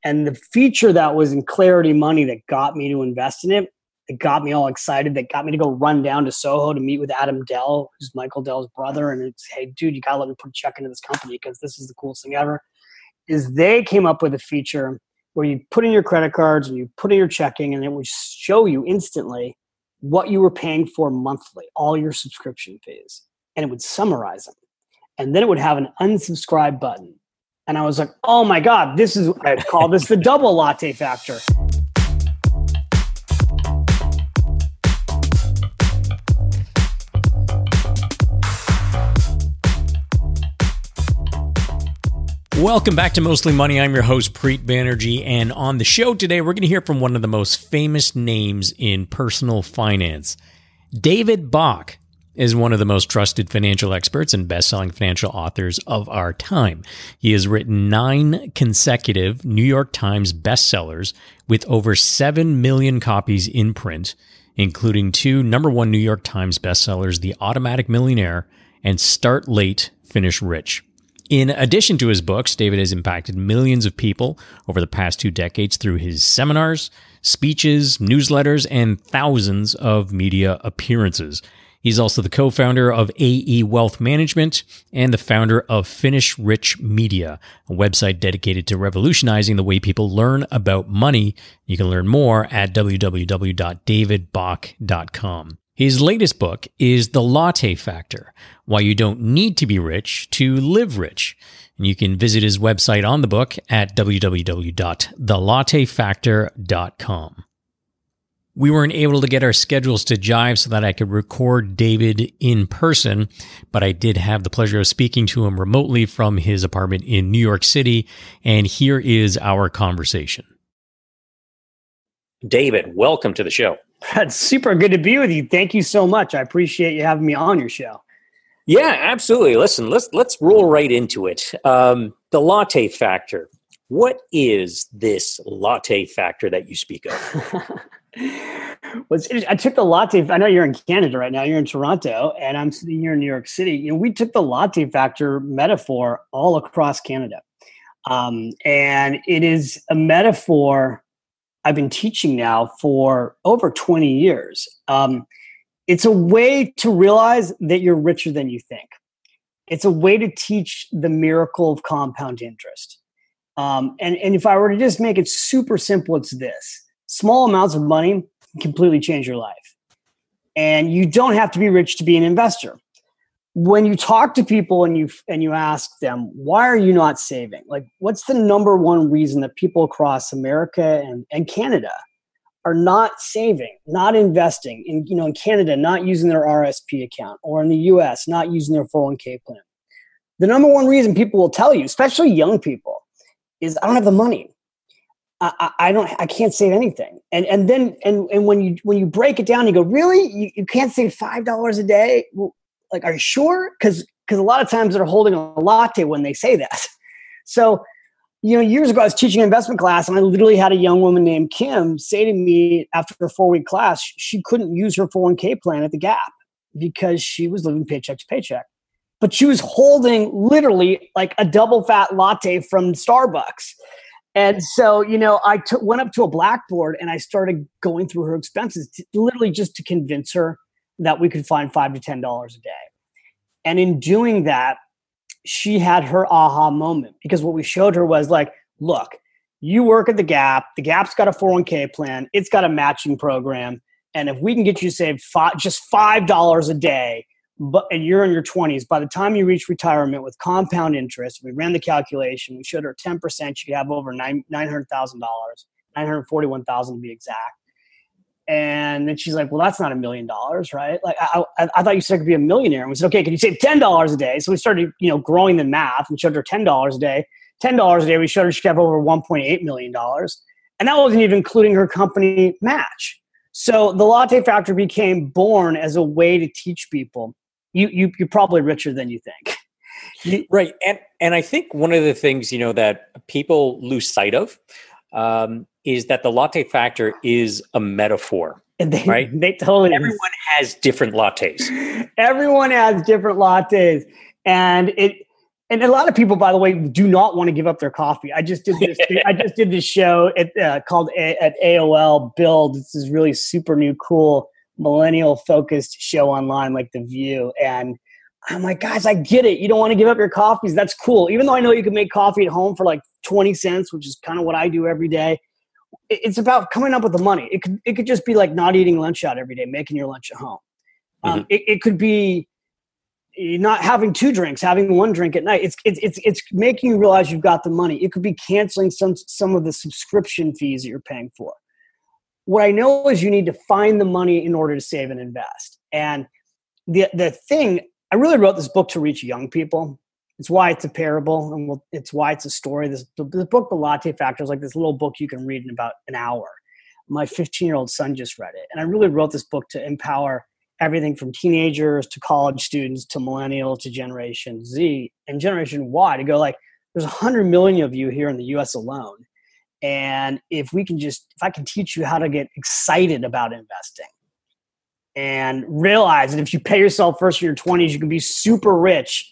And the feature that was in Clarity Money that got me to invest in it, that got me all excited, that got me to go run down to Soho to meet with Adam Dell, who's Michael Dell's brother. And it's, hey, dude, you got to let me put a check into this company because this is the coolest thing ever, is they came up with a feature where you put in your credit cards and you put in your checking, and it would show you instantly what you were paying for monthly, all your subscription fees. And it would summarize them. And then it would have an unsubscribe button. And I was like, oh my God, I call this the double latte factor. Welcome back to Mostly Money. I'm your host, Preet Banerjee. And on the show today, we're going to hear from one of the most famous names in personal finance. David Bach is one of the most trusted financial experts and best-selling financial authors of our time. He has written 9 consecutive New York Times bestsellers with over 7 million copies in print, including 2 #1 New York Times bestsellers, The Automatic Millionaire and Start Late, Finish Rich. In addition to his books, David has impacted millions of people over the past 2 decades through his seminars, speeches, newsletters, and thousands of media appearances. He's also the co-founder of AE Wealth Management and the founder of Finish Rich Media, a website dedicated to revolutionizing the way people learn about money. You can learn more at www.davidbach.com. His latest book is The Latte Factor, Why You Don't Need to Be Rich to Live Rich. And you can visit his website on the book at www.thelattefactor.com. We weren't able to get our schedules to jive so that I could record David in person, but I did have the pleasure of speaking to him remotely from his apartment in New York City, and here is our conversation. David, welcome to the show. It's super good to be with you. Thank you so much. I appreciate you having me on your show. Yeah, absolutely. Listen, let's roll right into it. The latte factor. What is this latte factor that you speak of? I took the latte. I know you're in Canada right now. You're in Toronto, and I'm sitting here in New York City. You know, we took the latte factor metaphor all across Canada, and it is a metaphor I've been teaching now for over 20 years. It's a way to realize that you're richer than you think. It's a way to teach the miracle of compound interest. And if I were to just make it super simple, it's this. Small amounts of money can completely change your life. And you don't have to be rich to be an investor. When you talk to people and you ask them, why are you not saving? Like, what's the #1 reason that people across America and Canada are not saving, not investing in Canada, not using their RSP account, or in the US, not using their 401k plan? The #1 reason people will tell you, especially young people, is I don't have the money. I can't save anything. And then when you break it down, you go, really? You can't save $5 a day? Well, like, are you sure? Because a lot of times they're holding a latte when they say that. So, years ago I was teaching an investment class, and I literally had a young woman named Kim say to me after a 4-week class, she couldn't use her 401k plan at the Gap because she was living paycheck to paycheck. But she was holding literally like a double fat latte from Starbucks. And so, I went up to a blackboard and I started going through her expenses, literally just to convince her that we could find $5 to $10 a day. And in doing that, she had her aha moment, because what we showed her was like, look, you work at the Gap. The Gap's got a 401k plan. It's got a matching program. And if we can get you to save just $5 a day, and you're in your 20s, by the time you reach retirement with compound interest, we ran the calculation. We showed her 10%. She could have over $900,000, $941,000 to be exact. And then she's like, well, that's not $1 million, right? Like, I thought you said I could be a millionaire. And we said, okay, can you save $10 a day? So we started, growing the math and showed her $10 a day. $10 a day, we showed her she could have over $1.8 million. And that wasn't even including her company match. So the latte factor became born as a way to teach people, you're probably richer than you think. Right. And I think one of the things, that people lose sight of is that the latte factor is a metaphor. Right? They totally. Everyone has different lattes. Everyone has different lattes. And And a lot of people, by the way, do not want to give up their coffee. I just did this. I just did this show called at AOL Build. This is really super new, cool, millennial focused show online, like The View. And I'm like, guys, I get it. You don't want to give up your coffees. That's cool. Even though I know you can make coffee at home for like 20 cents, which is kind of what I do every day. It's about coming up with the money. It could just be like not eating lunch out every day, making your lunch at home. It could be not having 2 drinks, having 1 drink at night. It's making you realize you've got the money. It could be canceling some of the subscription fees that you're paying for. What I know is you need to find the money in order to save and invest. And the thing, I really wrote this book to reach young people. It's why it's a parable, and it's why it's a story. The book, The Latte Factor, is like this little book you can read in about an hour. My 15-year-old son just read it. And I really wrote this book to empower everything from teenagers to college students to millennials to Generation Z and Generation Y to go like, there's 100 million of you here in the US alone. And if I can teach you how to get excited about investing and realize that if you pay yourself first in your 20s, you can be super rich.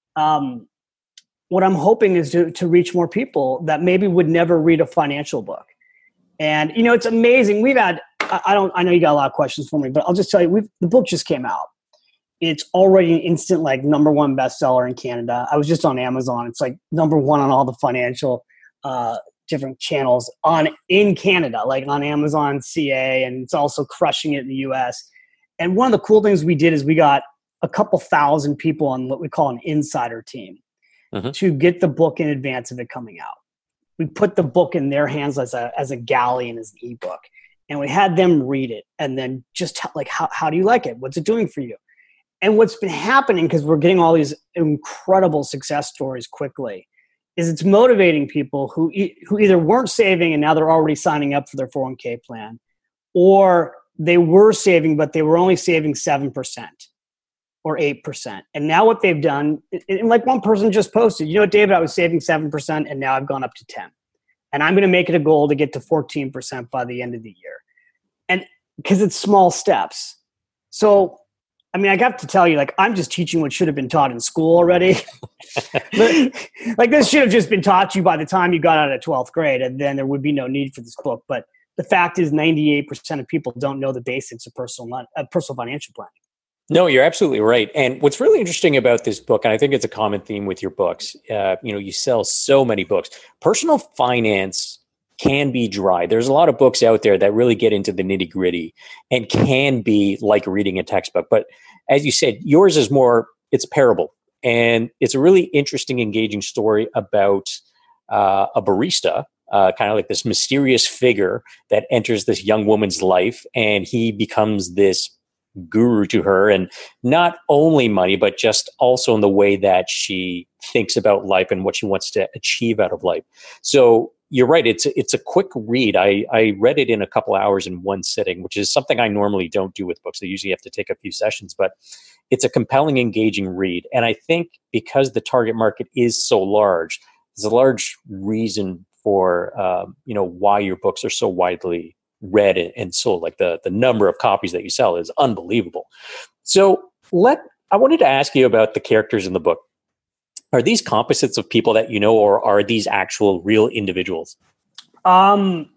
What I'm hoping is to reach more people that maybe would never read a financial book. And, it's amazing. I know you got a lot of questions for me, but I'll just tell you, the book just came out. It's already an instant, like, #1 bestseller in Canada. I was just on Amazon. It's like #1 on all the financial, different channels in Canada, like on Amazon CA, and it's also crushing it in the US. And one of the cool things we did is we got a couple thousand people on what we call an insider team to get the book in advance of it coming out. We put the book in their hands as a galley and as an ebook. And we had them read it and then just like, how do you like it? What's it doing for you? And what's been happening, because we're getting all these incredible success stories quickly, is it's motivating people who either weren't saving and now they're already signing up for their 401k plan, or they were saving, but they were only saving 7% or 8%. And now what they've done, and like one person just posted, David, I was saving 7% and now I've gone up to 10. And I'm going to make it a goal to get to 14% by the end of the year. And because it's small steps. So, I mean, I got to tell you, like, I'm just teaching what should have been taught in school already. Like, this should have just been taught you by the time you got out of 12th grade, and then there would be no need for this book. But the fact is 98% of people don't know the basics of personal financial planning. No, you're absolutely right. And what's really interesting about this book, and I think it's a common theme with your books, you sell so many books. Personal finance can be dry. There's a lot of books out there that really get into the nitty gritty and can be like reading a textbook. But as you said, yours is more, it's a parable. And it's a really interesting, engaging story about a barista, kind of like this mysterious figure that enters this young woman's life, and he becomes this guru to her, and not only money, but just also in the way that she thinks about life and what she wants to achieve out of life. So you're right. It's a quick read. I read it in a couple hours in one sitting, which is something I normally don't do with books. I usually have to take a few sessions, but it's a compelling, engaging read. And I think because the target market is so large, there's a large reason for, why your books are so widely read and sold. Like the number of copies that you sell is unbelievable. So I wanted to ask you about the characters in the book. Are these composites of people that you know, or are these actual real individuals? I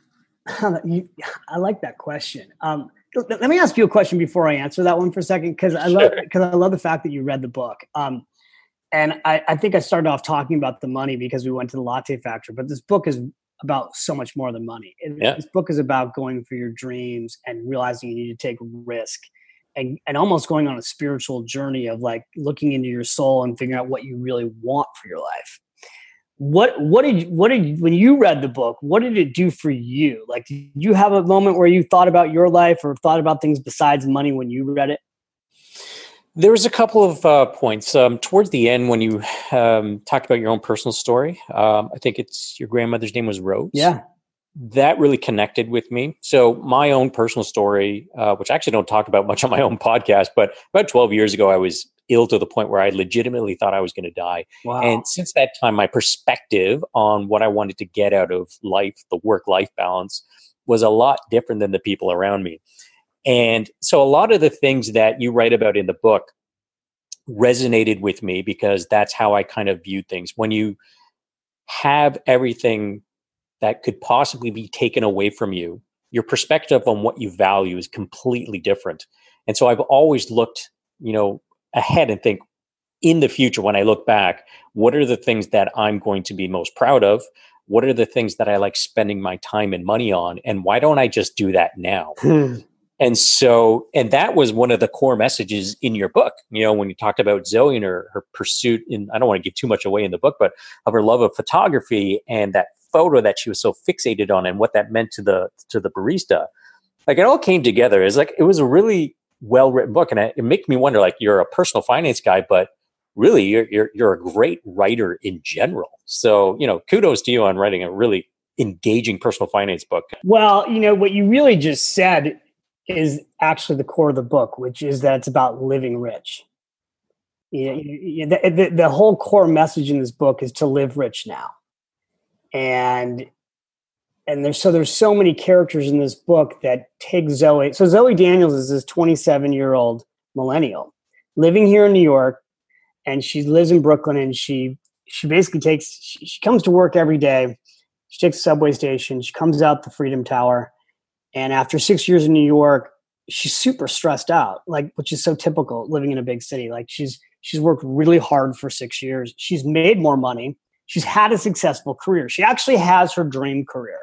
like that question. Let me ask you a question before I answer that one for a second, because I love the fact that you read the book. And I think I started off talking about the money because we went to the Latte Factor, but this book is about so much more than money. This book is about going for your dreams and realizing you need to take risk, and almost going on a spiritual journey of like looking into your soul and figuring out what you really want for your life. What did when you read the book, what did it do for you? Like, did you have a moment where you thought about your life or thought about things besides money when you read it? There was a couple of points towards the end when you talked about your own personal story. I think it's your grandmother's name was Rose. Yeah. That really connected with me. So my own personal story, which I actually don't talk about much on my own podcast, but about 12 years ago, I was ill to the point where I legitimately thought I was going to die. Wow. And since that time, my perspective on what I wanted to get out of life, the work-life balance, was a lot different than the people around me. And so a lot of the things that you write about in the book resonated with me because that's how I kind of viewed things. When you have everything that could possibly be taken away from you, your perspective on what you value is completely different. And so I've always looked, ahead and think, in the future, when I look back, what are the things that I'm going to be most proud of? What are the things that I like spending my time and money on? And why don't I just do that now? And that was one of the core messages in your book, when you talked about Zoe and her pursuit I don't want to give too much away in the book, but of her love of photography and that photo that she was so fixated on and what that meant to the barista. Like, it all came together. It was a really well-written book. And it makes me wonder, like, you're a personal finance guy, but really you're a great writer in general. So, kudos to you on writing a really engaging personal finance book. Well, what you really just said is actually the core of the book, which is that it's about living rich. The whole core message in this book is to live rich now. And there's so many characters in this book that take Zoe. So Zoe Daniels is this 27-year-old millennial living here in New York, and she lives in Brooklyn, and she basically she comes to work every day. She takes a subway station. She comes out the Freedom Tower. And after 6 years in New York, she's super stressed out, which is so typical living in a big city. Like, she's worked really hard for 6 years. She's made more money. She's had a successful career. She actually has her dream career.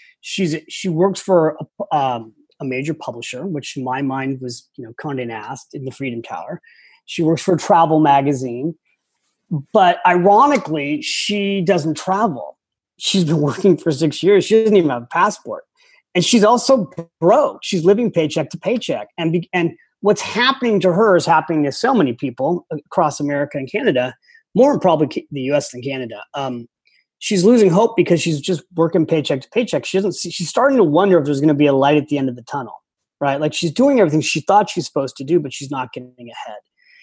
She works for a major publisher, which in my mind was, Condé Nast in the Freedom Tower. She works for a travel magazine, but ironically, she doesn't travel. She's been working for 6 years. She doesn't even have a passport. And she's also broke. She's living paycheck to paycheck. And what's happening to her is happening to so many people across America and Canada, more probably the US than Canada. She's losing hope because she's just working paycheck to paycheck. She's starting to wonder if there's going to be a light at the end of the tunnel, right? Like, she's doing everything she thought she's supposed to do, but she's not getting ahead.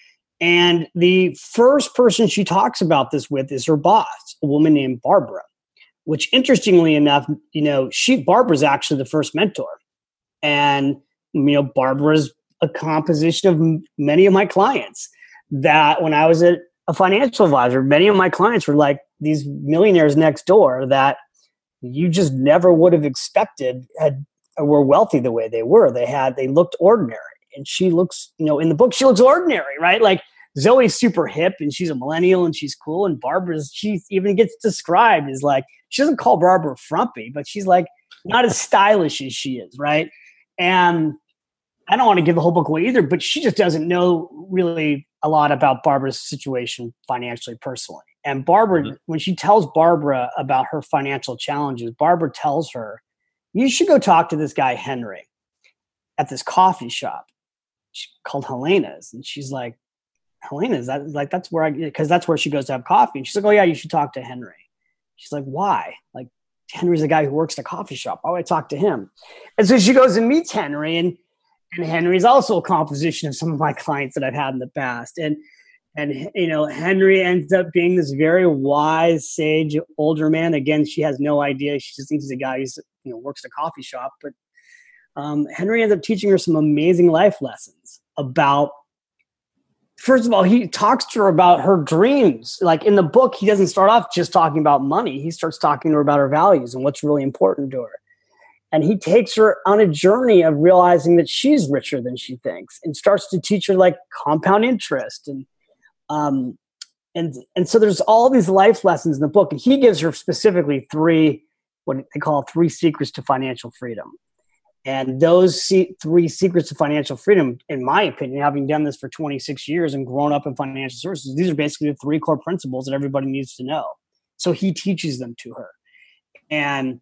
And the first person she talks about this with is her boss, a woman named Barbara. Which, interestingly enough, Barbara's actually the first mentor. And, Barbara's a composition of many of my clients. That when I was a financial advisor, many of my clients were like these millionaires next door that you just never would have expected were wealthy the way they were. They looked ordinary. And she looks, in the book, she looks ordinary, right? Like, Zoe's super hip and she's a millennial and she's cool. And she even gets described as like, she doesn't call Barbara frumpy, but she's like not as stylish as she is, right? And I don't want to give the whole book away either, but she just doesn't know really a lot about Barbara's situation financially, personally. And Barbara, when she tells Barbara about her financial challenges, Barbara tells her, you should go talk to this guy, Henry, at this coffee shop called Helena's. And she's like, Helena's? That's where because that's where she goes to have coffee. And she's like, oh yeah, you should talk to Henry. She's like, why? Like, Henry's the guy who works at a coffee shop. Why would I talk to him? And so she goes and meets Henry, and Henry's also a composition of some of my clients that I've had in the past. And Henry ends up being this very wise, sage, older man. Again, she has no idea. She just thinks he's a guy who works at a coffee shop. But Henry ends up teaching her some amazing life lessons about, first of all, he talks to her about her dreams. Like, in the book, he doesn't start off just talking about money. He starts talking to her about her values and what's really important to her. And he takes her on a journey of realizing that she's richer than she thinks, and starts to teach her like compound interest. And so there's all these life lessons in the book. And he gives her specifically what they call 3 secrets to financial freedom. And those 3 secrets to financial freedom, in my opinion, having done this for 26 years and grown up in financial services, these are basically the 3 core principles that everybody needs to know. So he teaches them to her. And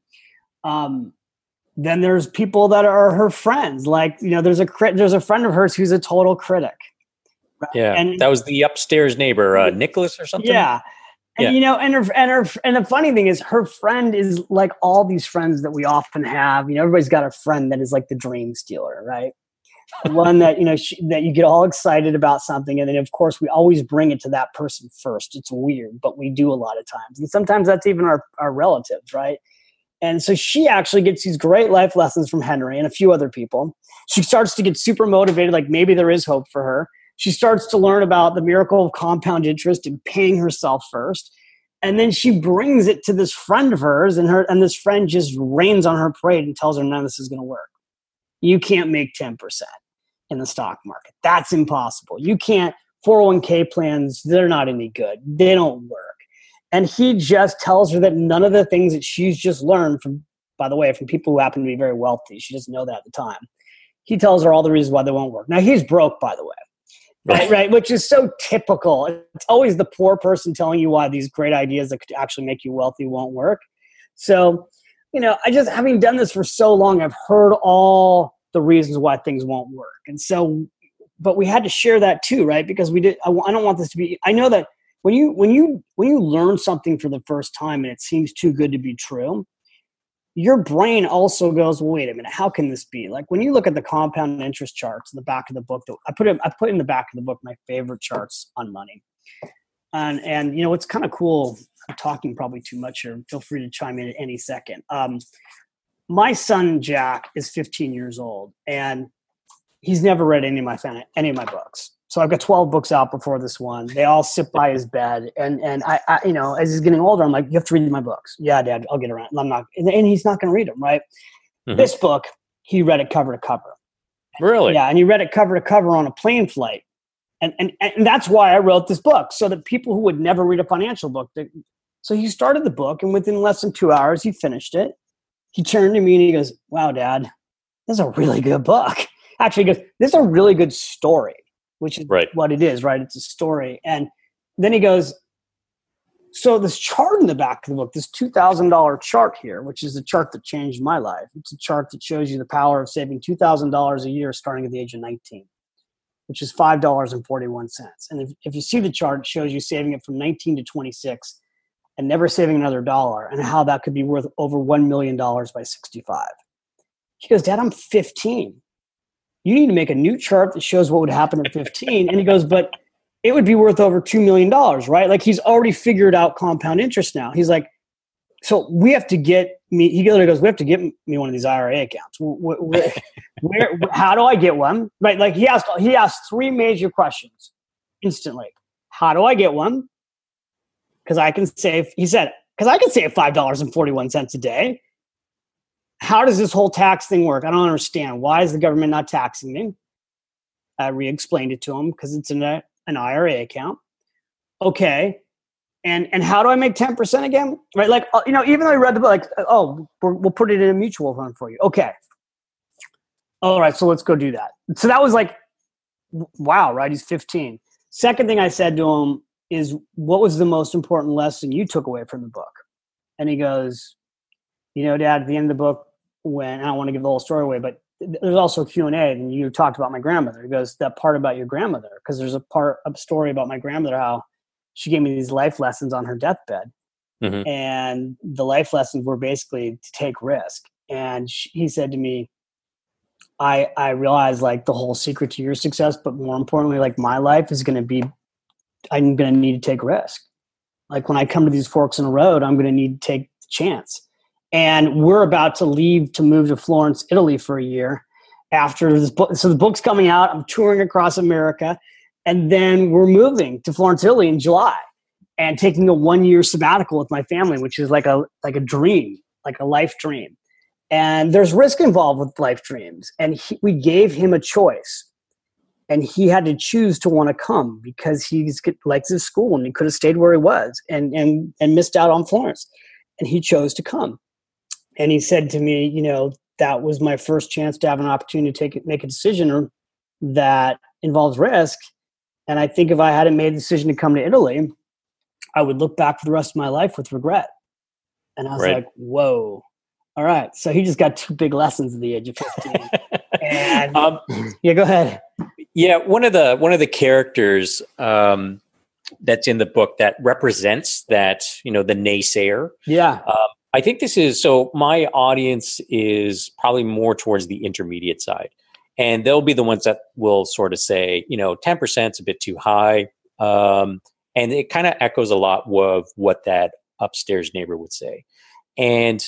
then there's people that are her friends. Like, there's a friend of hers who's a total critic. Right? Yeah, and that was the upstairs neighbor, Nicholas or something. Yeah. And, and the funny thing is, her friend is like all these friends that we often have. Everybody's got a friend that is like the dream stealer, right? The one that, that you get all excited about something. And then, of course, we always bring it to that person first. It's weird, but we do a lot of times. And sometimes that's even our relatives, right? And so she actually gets these great life lessons from Henry and a few other people. She starts to get super motivated, like maybe there is hope for her. She starts to learn about the miracle of compound interest and paying herself first. And then she brings it to this friend of hers, and this friend just rains on her parade and tells her none of this is going to work. You can't make 10% in the stock market. That's impossible. You can't. 401k plans, they're not any good. They don't work. And he just tells her that none of the things that she's just learned from, by the way, from people who happen to be very wealthy, she doesn't know that at the time. He tells her all the reasons why they won't work. Now, he's broke, by the way. Right, which is so typical. It's always the poor person telling you why these great ideas that could actually make you wealthy won't work. So, I just, having done this for so long, I've heard all the reasons why things won't work. And so, but we had to share that too, right? Because I don't want this to be, I know that when you learn something for the first time and it seems too good to be true, your brain also goes, well, wait a minute, how can this be? Like when you look at the compound interest charts in the back of the book, I put in the back of the book my favorite charts on money. And it's kind of cool. I'm talking probably too much here. Feel free to chime in at any second. My son, Jack, is 15 years old, and he's never read any of my books. So I've got 12 books out before this one. They all sit by his bed. And I as he's getting older, I'm like, you have to read my books. Yeah, Dad, I'll get around. And he's not going to read them, right? Mm-hmm. This book, he read it cover to cover. Really? Yeah, and he read it cover to cover on a plane flight. And that's why I wrote this book, so that people who would never read a financial book. So he started the book, and within less than 2 hours, he finished it. He turned to me and he goes, wow, Dad, this is a really good book. Actually, he goes, this is a really good story. Which is what it is, right? It's a story. And then he goes, so this chart in the back of the book, this $2,000 chart here, which is the chart that changed my life. It's a chart that shows you the power of saving $2,000 a year starting at the age of 19, which is $5.41. And if you see the chart, it shows you saving it from 19 to 26 and never saving another dollar, and how that could be worth over $1 million by 65. He goes, Dad, I'm 15. You need to make a new chart that shows what would happen at 15. And he goes, but it would be worth over $2 million, right? Like he's already figured out compound interest now. He's like, so we have to get me, he literally goes, we have to get me one of these IRA accounts. How do I get one? Right? Like he asked three major questions instantly. How do I get one? Because I can save $5.41 a day. How does this whole tax thing work? I don't understand. Why is the government not taxing me? I re-explained it to him because it's in an IRA account. Okay. And how do I make 10% again? Right? Like, even though I read the book, we'll put it in a mutual fund for you. Okay. All right. So let's go do that. So that was like, wow, right? He's 15. Second thing I said to him is, what was the most important lesson you took away from the book? And he goes, Dad, at the end of the book, when I don't want to give the whole story away, but there's also Q&A, and you talked about my grandmother. He goes, that part about your grandmother, because there's a story about my grandmother, how she gave me these life lessons on her deathbed. Mm-hmm. And the life lessons were basically to take risk. And he said to me, I realized like the whole secret to your success, but more importantly, like my life is going to be, I'm going to need to take risk. Like when I come to these forks in the road, I'm going to need to take the chance. And we're about to leave to move to Florence, Italy for a year after this book. So the book's coming out. I'm touring across America. And then we're moving to Florence, Italy in July and taking a 1-year sabbatical with my family, which is like a dream, like a life dream. And there's risk involved with life dreams. And we gave him a choice. And he had to choose to want to come because he likes his school and he could have stayed where he was and missed out on Florence. And he chose to come. And he said to me, that was my first chance to have an opportunity to make a decision that involves risk. And I think if I hadn't made the decision to come to Italy, I would look back for the rest of my life with regret. And I was like, whoa. All right. So he just got two big lessons at the age of 15. And yeah, go ahead. Yeah. One of the characters that's in the book that represents that, the naysayer. Yeah. I think so my audience is probably more towards the intermediate side. And they'll be the ones that will sort of say, 10% is a bit too high. And it kind of echoes a lot of what that upstairs neighbor would say. And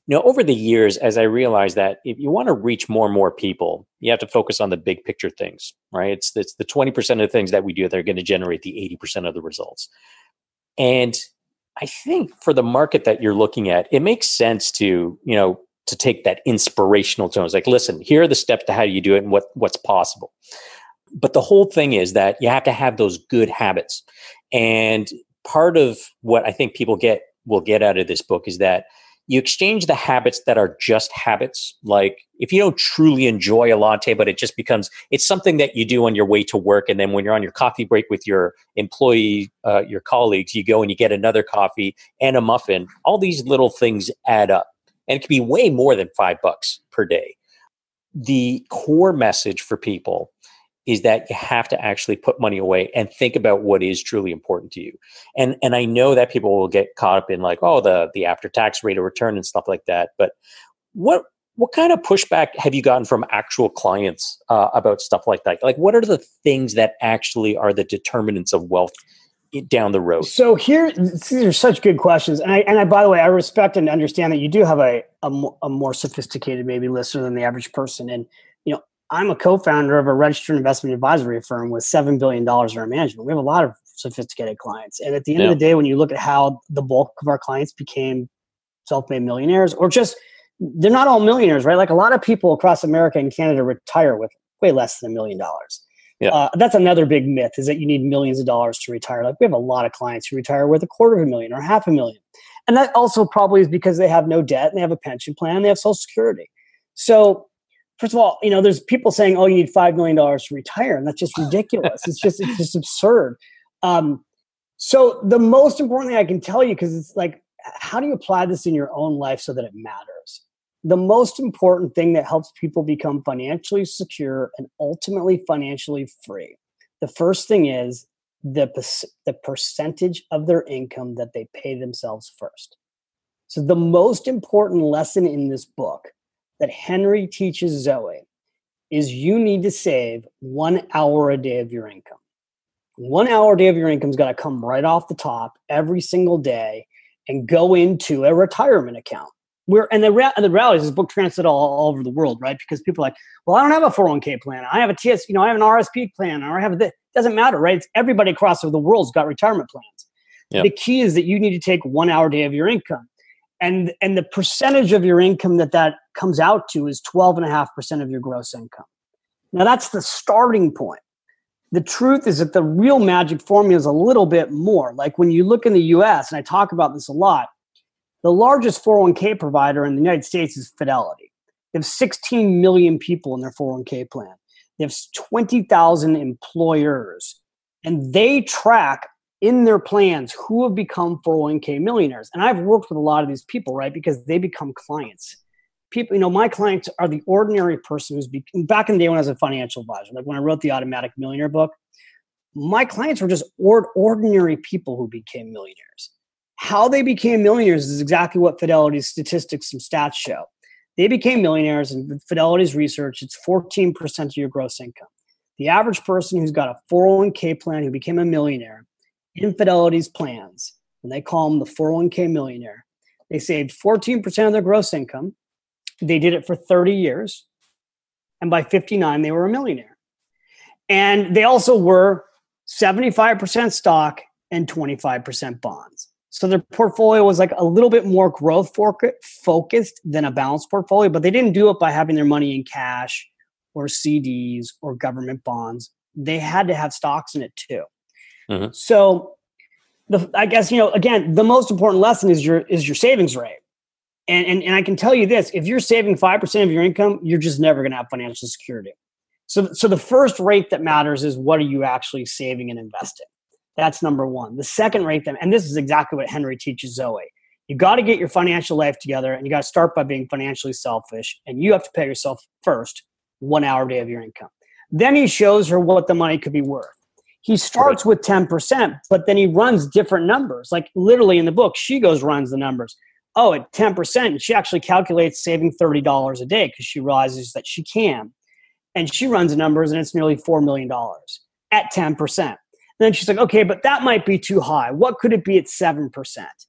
Over the years, as I realized that if you want to reach more and more people, you have to focus on the big picture things, right? It's the 20% of the things that we do that are going to generate the 80% of the results. And I think for the market that you're looking at, it makes sense to take that inspirational tone. It's like, listen, here are the steps to how you do it and what's possible. But the whole thing is that you have to have those good habits. And part of what I think people will get out of this book is that you exchange the habits that are just habits. Like if you don't truly enjoy a latte, but it's something that you do on your way to work. And then when you're on your coffee break with your employee, your colleagues, you go and you get another coffee and a muffin. All these little things add up, and it can be way more than $5 per day. The core message for people is that you have to actually put money away and think about what is truly important to you. And I know that people will get caught up in like, the after-tax rate of return and stuff like that. But what kind of pushback have you gotten from actual clients about stuff like that? Like, what are the things that actually are the determinants of wealth down the road? So these are such good questions. And I, by the way, I respect and understand that you do have a more sophisticated maybe listener than the average person. And, I'm a co-founder of a registered investment advisory firm with $7 billion in our management. We have a lot of sophisticated clients. And at the end of the day, when you look at how the bulk of our clients became self-made millionaires, or just, they're not all millionaires, right? Like a lot of people across America and Canada retire with way less than $1 million. Yeah. That's another big myth, is that you need millions of dollars to retire. Like we have a lot of clients who retire with $250,000 or $500,000. And that also probably is because they have no debt and they have a pension plan and they have Social Security. So first of all, there's people saying, you need $5 million to retire. And that's just ridiculous. It's just absurd. So the most important thing I can tell you, because it's like, how do you apply this in your own life so that it matters? The most important thing that helps people become financially secure and ultimately financially free, the first thing is the percentage of their income that they pay themselves first. So the most important lesson in this book that Henry teaches Zoe is you need to save 1 hour a day of your income. 1 hour a day of your income's got to come right off the top every single day and go into a retirement account. The reality is this book translated all over the world, right? Because people are like, well, I don't have a 401k plan. I have a TS, I have an RSP plan, or I have this. It doesn't matter, right? It's everybody across the world's got retirement plans. Yep. The key is that you need to take 1 hour a day of your income. And the percentage of your income that comes out to is 12.5% of your gross income. Now that's the starting point. The truth is that the real magic formula is a little bit more. Like when you look in the US, and I talk about this a lot, the largest 401k provider in the United States is Fidelity. They have 16 million people in their 401k plan. They have 20,000 employers, and they track in their plans who have become 401k millionaires. And I've worked with a lot of these people, right? Because they become clients. People, my clients are the ordinary person who's back in the day when I was a financial advisor, like when I wrote the Automatic Millionaire book, my clients were just ordinary people who became millionaires. How they became millionaires is exactly what Fidelity's statistics and stats show. They became millionaires, and Fidelity's research, it's 14% of your gross income. The average person who's got a 401k plan who became a millionaire, in Fidelity's plans, and they call them the 401k millionaire, they saved 14% of their gross income. They did it for 30 years. And by 59, they were a millionaire. And they also were 75% stock and 25% bonds. So their portfolio was like a little bit more growth focused than a balanced portfolio, but they didn't do it by having their money in cash or CDs or government bonds. They had to have stocks in it too. Mm-hmm. So I guess, again, the most important lesson is your savings rate. And I can tell you this, if you're saving 5% of your income, you're just never going to have financial security. So the first rate that matters is what are you actually saving and investing? That's number one. The second rate, and this is exactly what Henry teaches Zoe. You got to get your financial life together, and you got to start by being financially selfish, and you have to pay yourself first 1 hour a day of your income. Then he shows her what the money could be worth. He starts with 10%, but then he runs different numbers. Like literally in the book, she runs the numbers. At 10%, she actually calculates saving $30 a day because she realizes that she can. And she runs the numbers, and it's nearly $4 million at 10%. Then she's like, okay, but that might be too high. What could it be at 7%?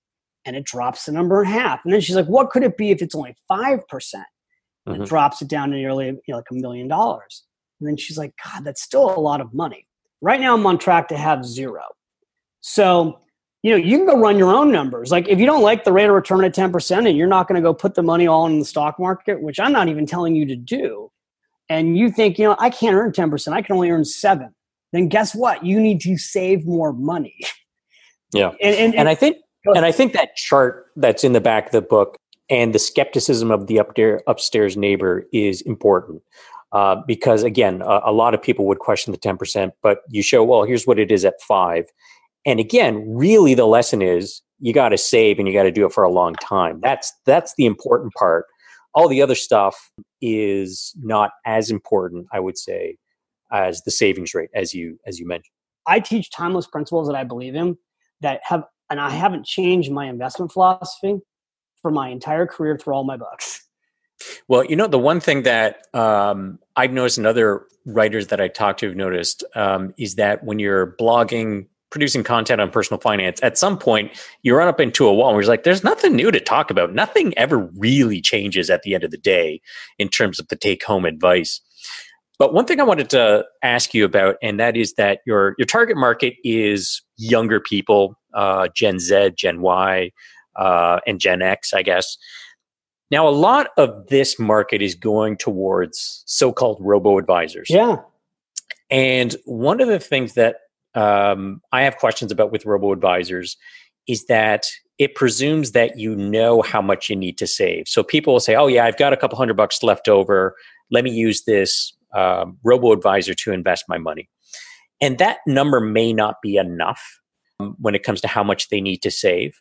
and it drops the number in half. And then she's like, what could it be if it's only 5%? And it drops it down to nearly like $1 million. And then she's like, God, that's still a lot of money. Right now I'm on track to have 0. So, you can go run your own numbers. Like if you don't like the rate of return at 10% and you're not going to go put the money all in the stock market, which I'm not even telling you to do, and you think, I can't earn 10%, I can only earn 7%, then guess what? You need to save more money. Yeah. And I think that chart that's in the back of the book and the skepticism of the upstairs neighbor is important. Because again, a lot of people would question the 10%, but you show, well, here's what it is at 5%. And again, really the lesson is you got to save and you got to do it for a long time. That's the important part. All the other stuff is not as important, I would say, as the savings rate, as you mentioned. I teach timeless principles that I believe in and I haven't changed my investment philosophy for my entire career through all my books. Well, the one thing that I've noticed and other writers that I talk to have noticed is that when you're blogging, producing content on personal finance, at some point you run up into a wall where you're like, there's nothing new to talk about. Nothing ever really changes at the end of the day in terms of the take-home advice. But one thing I wanted to ask you about, and that is that your target market is younger people, Gen Z, Gen Y, and Gen X, I guess. Now, a lot of this market is going towards so-called robo-advisors. Yeah. And one of the things that I have questions about with robo-advisors is that it presumes that you know how much you need to save. So people will say, oh yeah, I've got a couple $100 left over. Let me use this robo-advisor to invest my money. And that number may not be enough when it comes to how much they need to save.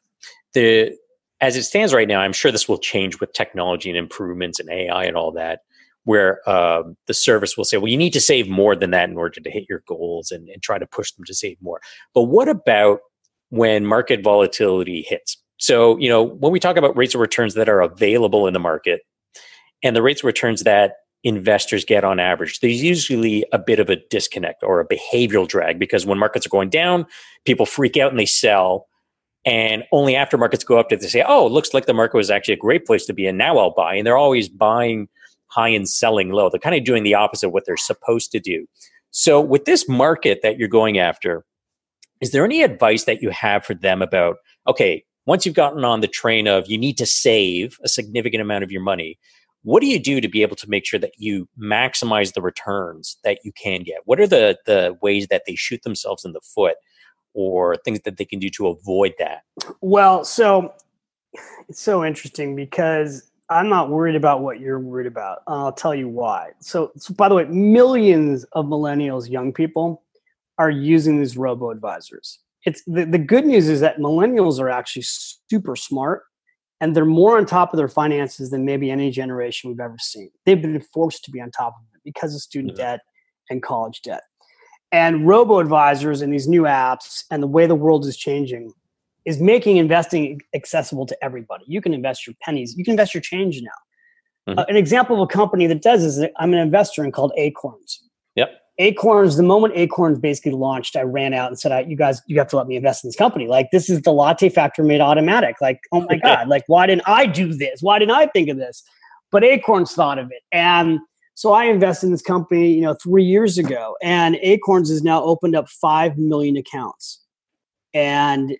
As it stands right now, I'm sure this will change with technology and improvements and AI and all that, where the service will say, well, you need to save more than that in order to hit your goals and try to push them to save more. But what about when market volatility hits? So, when we talk about rates of returns that are available in the market and the rates of returns that investors get on average, there's usually a bit of a disconnect or a behavioral drag, because when markets are going down, people freak out and they sell. And only after markets go up did they say, oh, it looks like the market was actually a great place to be, and now I'll buy. And they're always buying high and selling low. They're kind of doing the opposite of what they're supposed to do. So with this market that you're going after, is there any advice that you have for them about, okay, once you've gotten on the train of you need to save a significant amount of your money, what do you do to be able to make sure that you maximize the returns that you can get? What are the ways that they shoot themselves in the foot, or things that they can do to avoid that? Well, so it's so interesting because I'm not worried about what you're worried about. I'll tell you why. So by the way, millions of millennials, young people, are using these robo-advisors. It's the good news is that millennials are actually super smart, and they're more on top of their finances than maybe any generation we've ever seen. They've been forced to be on top of it because of student debt and college debt. And robo-advisors and these new apps and the way the world is changing is making investing accessible to everybody. You can invest your pennies. You can invest your change now. An example of a company that does is I'm an investor in called Acorns. Yep. Acorns, the moment Acorns basically launched, I ran out and said, you guys, you have to let me invest in this company. Like, this is the latte factor made automatic. Like, oh my God, like, why didn't I do this? Why didn't I think of this? But Acorns thought of it. And so I invested in this company, 3 years ago, and Acorns has now opened up 5 million accounts. And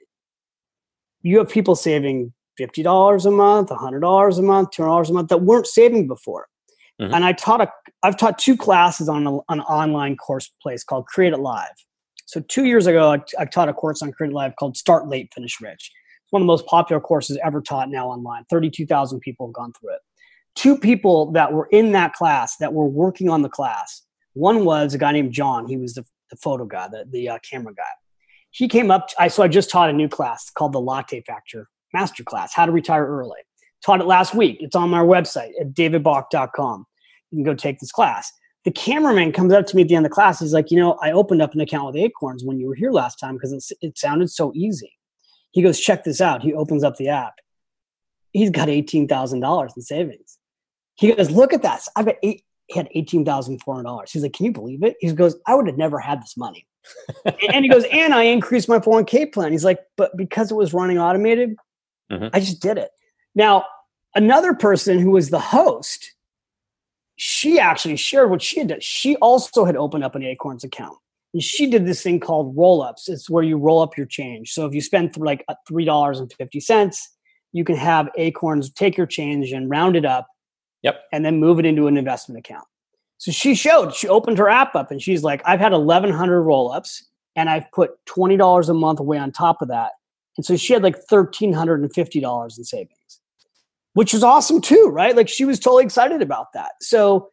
you have people saving $50 a month, $100 a month, $200 a month that weren't saving before. Mm-hmm. And I've taught 2 classes on an online course place called Create It Live. So 2 years ago, I taught a course on Create It Live called Start Late, Finish Rich. It's one of the most popular courses ever taught now online. 32,000 people have gone through it. 2 people that were in that class that were working on the class. One was a guy named John. He was the photo guy, the camera guy. He came up. So I just taught a new class called the Latte Factor Masterclass, How to Retire Early. Taught it last week. It's on our website at davidbach.com. You can go take this class. The cameraman comes up to me at the end of the class. He's like, I opened up an account with Acorns when you were here last time because it sounded so easy. He goes, check this out. He opens up the app. He's got $18,000 in savings. He goes, look at that. He had $18,400. He's like, can you believe it? He goes, I would have never had this money. And he goes, and I increased my 401k plan. He's like, but because it was running automated, I just did it. Now, another person who was the host, she actually shared what she had done. She also had opened up an Acorns account. And she did this thing called roll-ups. It's where you roll up your change. So if you spend like $3.50, you can have Acorns take your change and round it up. Yep. And then move it into an investment account. So she opened her app up and she's like, I've had 1,100 roll-ups and I've put $20 a month away on top of that. And so she had like $1,350 in savings, which was awesome too, right? Like she was totally excited about that. So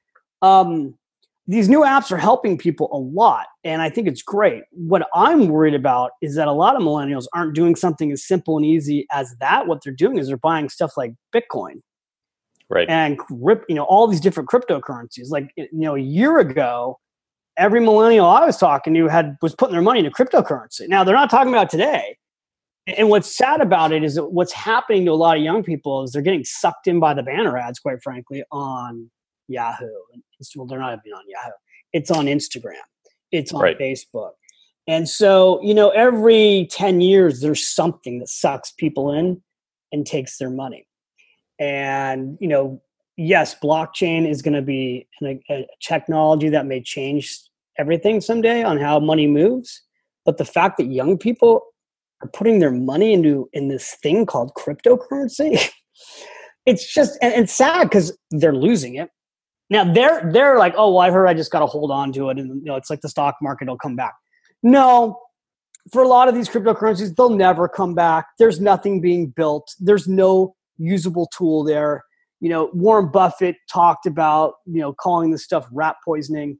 these new apps are helping people a lot. And I think it's great. What I'm worried about is that a lot of millennials aren't doing something as simple and easy as that. What they're doing is they're buying stuff like Bitcoin. Right. And all these different cryptocurrencies. Like, a year ago, every millennial I was talking to was putting their money into cryptocurrency. Now they're not talking about today. And what's sad about it is that what's happening to a lot of young people is they're getting sucked in by the banner ads, quite frankly, on Yahoo. Well, they're not even on Yahoo. It's on Instagram. It's on Facebook. And so, every 10 years, there's something that sucks people in and takes their money. And, yes, blockchain is going to be a technology that may change everything someday on how money moves. But the fact that young people are putting their money in this thing called cryptocurrency, it's just, and it's sad because they're losing it. Now they're like, oh, well, I heard I just got to hold on to it. And, it's like the stock market will come back. No, for a lot of these cryptocurrencies, they'll never come back. There's nothing being built. There's no usable tool there. Warren Buffett talked about, calling this stuff rat poisoning.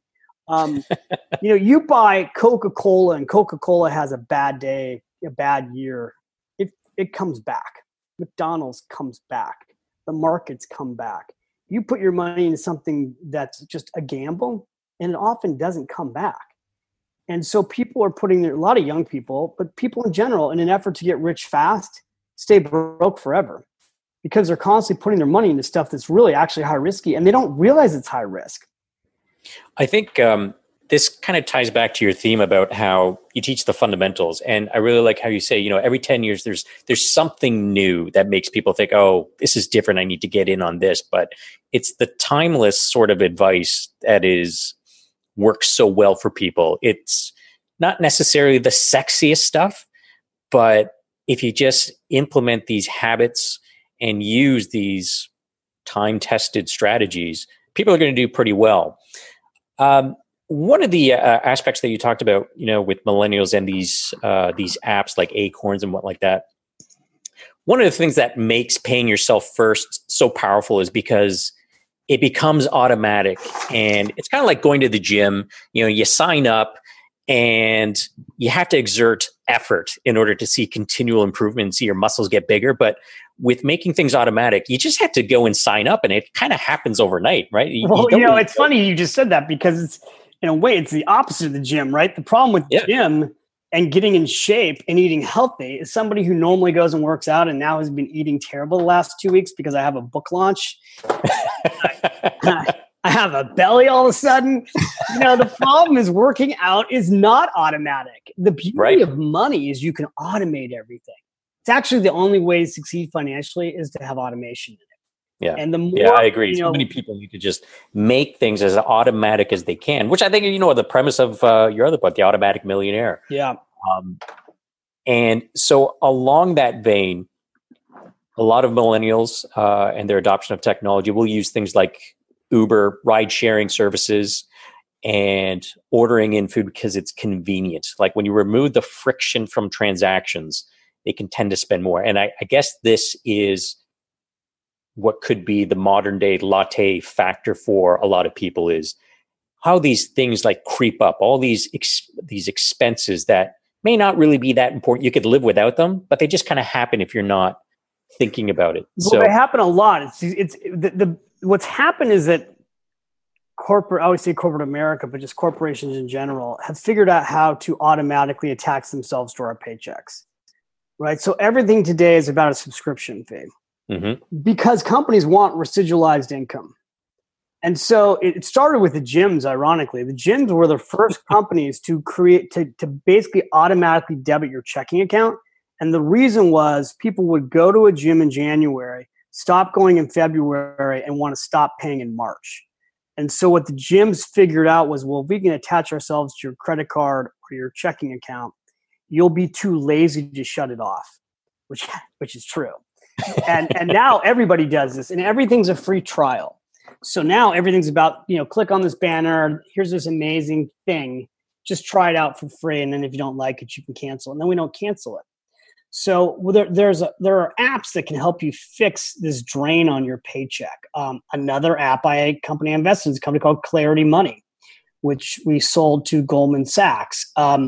You buy Coca-Cola and Coca-Cola has a bad day, a bad year. It comes back. McDonald's comes back. The markets come back. You put your money into something that's just a gamble and it often doesn't come back. And so people are putting a lot of young people, but people in general, in an effort to get rich fast, stay broke forever. Because they're constantly putting their money into stuff that's really actually high risky, and they don't realize it's high risk. I think this kind of ties back to your theme about how you teach the fundamentals. And I really like how you say, every 10 years, there's something new that makes people think, oh, this is different. I need to get in on this. But it's the timeless sort of advice that works so well for people. It's not necessarily the sexiest stuff, but if you just implement these habits and use these time-tested strategies, people are going to do pretty well. One of the aspects that you talked about, with millennials and these apps like Acorns and what like that, one of the things that makes paying yourself first so powerful is because it becomes automatic. And it's kind of like going to the gym. You sign up and you have to exert effort in order to see continual improvement and see your muscles get bigger. But with making things automatic, you just have to go and sign up and it kind of happens overnight, right? It's funny you just said that because it's, in a way, it's the opposite of the gym, right? The problem with the gym and getting in shape and eating healthy is somebody who normally goes and works out and now has been eating terrible the last 2 weeks because I have a book launch. I have a belly all of a sudden. The problem is working out is not automatic. The beauty of money is you can automate everything. It's actually the only way to succeed financially is to have automation in it. Yeah. And the more, I agree. So many people need to just make things as automatic as they can, which I think, the premise of your other book, The Automatic Millionaire. Yeah. And so along that vein, a lot of millennials and their adoption of technology will use things like Uber, ride sharing services, and ordering in food because it's convenient. Like when you remove the friction from transactions, they can tend to spend more. And I guess this is what could be the modern day latte factor for a lot of people, is how these things like creep up, all these expenses that may not really be that important. You could live without them, but they just kind of happen if you're not thinking about it. Well, they happen a lot. What's happened is that I always say corporate America, but just corporations in general have figured out how to automatically attach themselves to our paychecks, right? So everything today is about a subscription fee because companies want residualized income. And so it started with the gyms, ironically. The gyms were the first companies to basically automatically debit your checking account And the reason was people would go to a gym in January, stop going in February, and want to stop paying in March. And so what the gyms figured out was, well, if we can attach ourselves to your credit card or your checking account, you'll be too lazy to shut it off, which is true. And now everybody does this, and everything's a free trial. So now everything's about, click on this banner. Here's this amazing thing. Just try it out for free. And then if you don't like it, you can cancel it. And then we don't cancel it. So there are apps that can help you fix this drain on your paycheck. Another app company I invested in is a company called Clarity Money, which we sold to Goldman Sachs.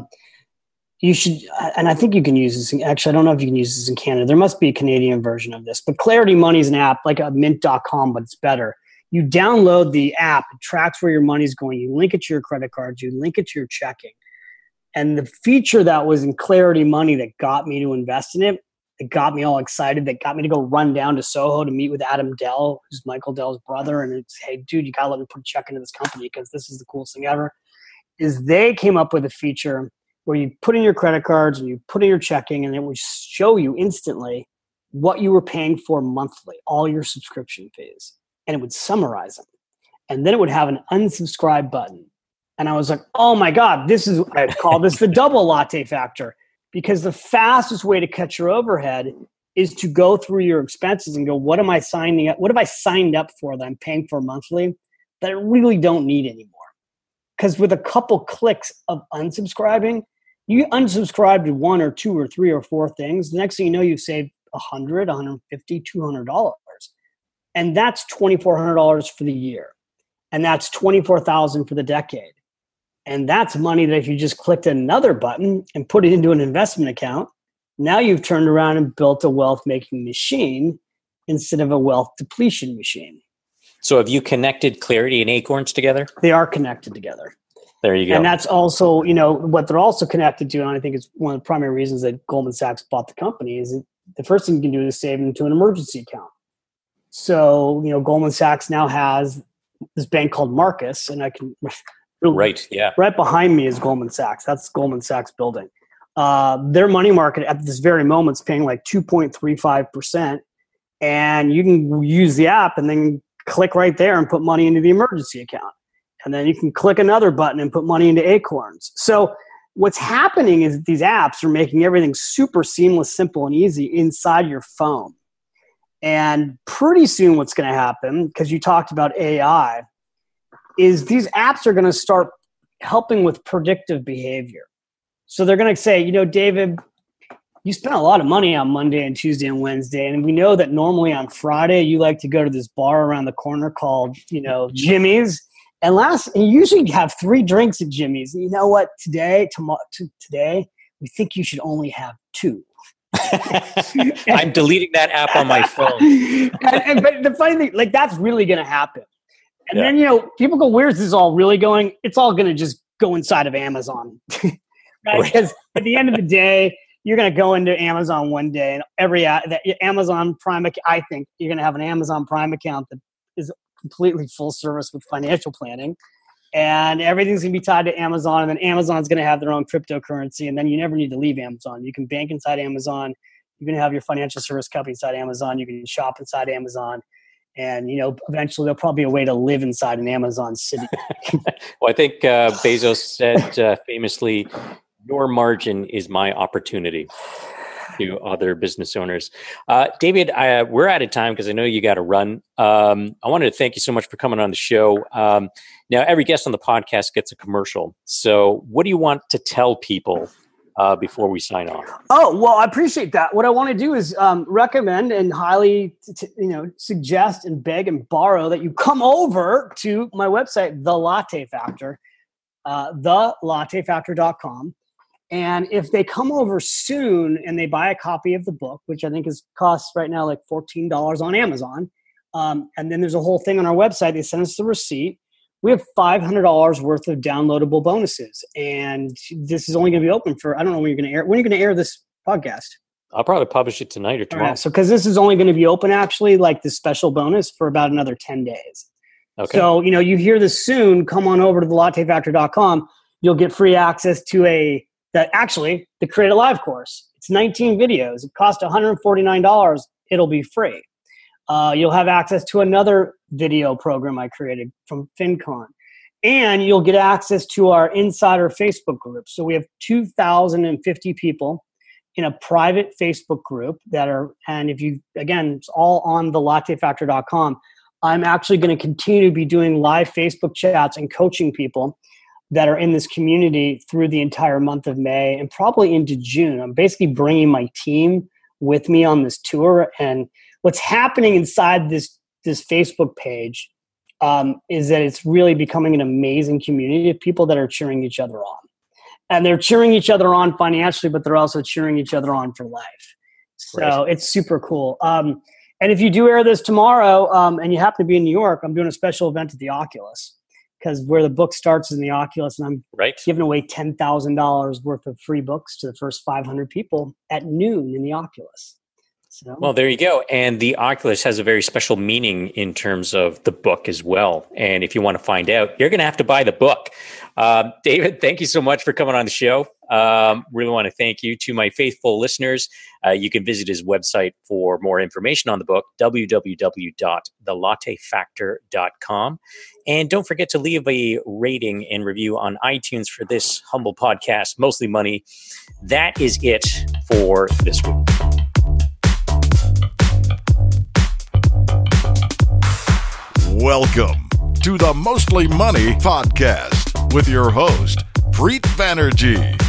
You should, and I think you can use this. Actually, I don't know if you can use this in Canada. There must be a Canadian version of this. But Clarity Money is an app like a mint.com, but it's better. You download the app, it tracks where your money's going. You link it to your credit cards. You link it to your checking. And the feature that was in Clarity Money that got me to invest in it, that got me all excited, that got me to go run down to Soho to meet with Adam Dell, who's Michael Dell's brother. And it's, hey, dude, you got to let me put a check into this company because this is the coolest thing ever, is they came up with a feature where you put in your credit cards and you put in your checking, and it would show you instantly what you were paying for monthly, all your subscription fees. And it would summarize them. And then it would have an unsubscribe button. And I was like, oh my God, I call this the double latte factor, because the fastest way to cut your overhead is to go through your expenses and go, what am I signing up? What have I signed up for that I'm paying for monthly that I really don't need anymore? Because with a couple clicks of unsubscribing, you unsubscribe to one or two or three or four things. The next thing you know, you've saved $100, $150, $200. And that's $2,400 for the year. And that's $24,000 for the decade. And that's money that if you just clicked another button and put it into an investment account, now you've turned around and built a wealth-making machine instead of a wealth depletion machine. So have you connected Clarity and Acorns together? They are connected together. There you go. And that's also, what they're also connected to, and I think it's one of the primary reasons that Goldman Sachs bought the company, is that the first thing you can do is save into an emergency account. So, Goldman Sachs now has this bank called Marcus, and I can... Right, yeah. Right behind me is Goldman Sachs. That's Goldman Sachs building. Their money market at this very moment is paying like 2.35%. And you can use the app and then click right there and put money into the emergency account. And then you can click another button and put money into Acorns. So what's happening is these apps are making everything super seamless, simple, and easy inside your phone. And pretty soon what's going to happen, because you talked about AI, is these apps are going to start helping with predictive behavior. So they're going to say, David, you spent a lot of money on Monday and Tuesday and Wednesday. And we know that normally on Friday, you like to go to this bar around the corner called, Jimmy's. And you usually have 3 drinks at Jimmy's. And you know what? Today, we think you should only have 2. I'm deleting that app on my phone. But the funny thing, that's really going to happen. And then, people go, where's this all really going? It's all going to just go inside of Amazon. Right? Because at the end of the day, you're going to go into Amazon one day, and every Amazon Prime, I think you're going to have an Amazon Prime account that is completely full service with financial planning. And everything's going to be tied to Amazon. And then Amazon's going to have their own cryptocurrency. And then you never need to leave Amazon. You can bank inside Amazon. You can have your financial service company inside Amazon. You can shop inside Amazon. And, eventually there'll probably be a way to live inside an Amazon city. Well, I think Bezos said famously, your margin is my opportunity, to other business owners. David, we're out of time because I know you got to run. I wanted to thank you so much for coming on the show. Now, every guest on the podcast gets a commercial. So what do you want to tell people before we sign off? Oh, well, I appreciate that. What I want to do is recommend and highly suggest and beg and borrow that you come over to my website, The Latte Factor, thelattefactor.com. And if they come over soon and they buy a copy of the book, which I think costs right now like $14 on Amazon, and then there's a whole thing on our website, they send us the receipt. We have $500 worth of downloadable bonuses. And this is only going to be open for, I don't know when you're going to air. When are you going to air this podcast? I'll probably publish it tonight or tomorrow. Right, so because this is only going to be open actually, like this special bonus for about another 10 days. Okay. So, you hear this soon, come on over to thelattefactor.com. You'll get free access to the Create a Live course. It's 19 videos. It costs $149. It'll be free. You'll have access to another video program I created from FinCon. And you'll get access to our insider Facebook group. So we have 2,050 people in a private Facebook group and if you, again, it's all on thelattefactor.com. I'm actually going to continue to be doing live Facebook chats and coaching people that are in this community through the entire month of May and probably into June. I'm basically bringing my team with me on this tour. And what's happening inside this Facebook page is that it's really becoming an amazing community of people that are cheering each other on. And they're cheering each other on financially, but they're also cheering each other on for life. So It's super cool. And if you do air this tomorrow and you happen to be in New York, I'm doing a special event at the Oculus, because where the book starts is in the Oculus, and I'm giving away $10,000 worth of free books to the first 500 people at noon in the Oculus. So. Well, there you go. And the Oculus has a very special meaning in terms of the book as well. And if you want to find out, you're going to have to buy the book. David, thank you so much for coming on the show. Really want to thank you. To my faithful listeners, you can visit his website for more information on the book, www.thelattefactor.com. And don't forget to leave a rating and review on iTunes for this humble podcast, Mostly Money. That is it for this week. Welcome to the Mostly Money podcast with your host, Preet Banerjee.